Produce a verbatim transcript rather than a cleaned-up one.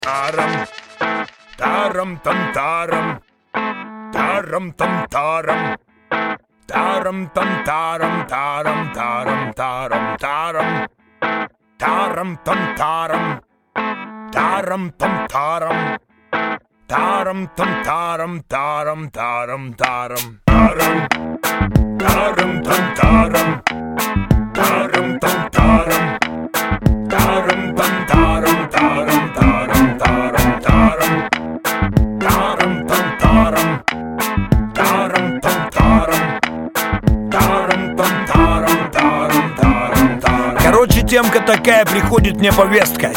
тарам, тарам там тарам, тарам там тарам, тарам там тарам, тарам тарам тарам тарам, тарам там тарам, тарам там тарам, тарам там тарам, тарам тарам тарам, тарам, тарам там тарам, тарам там тарам, тарам там тарам, тарам тарам тарам тарам, тарам там тарам, тарам там тарам, тарам там тарам, тарам тарам тарам. Короче, темка такая, приходит мне повестка.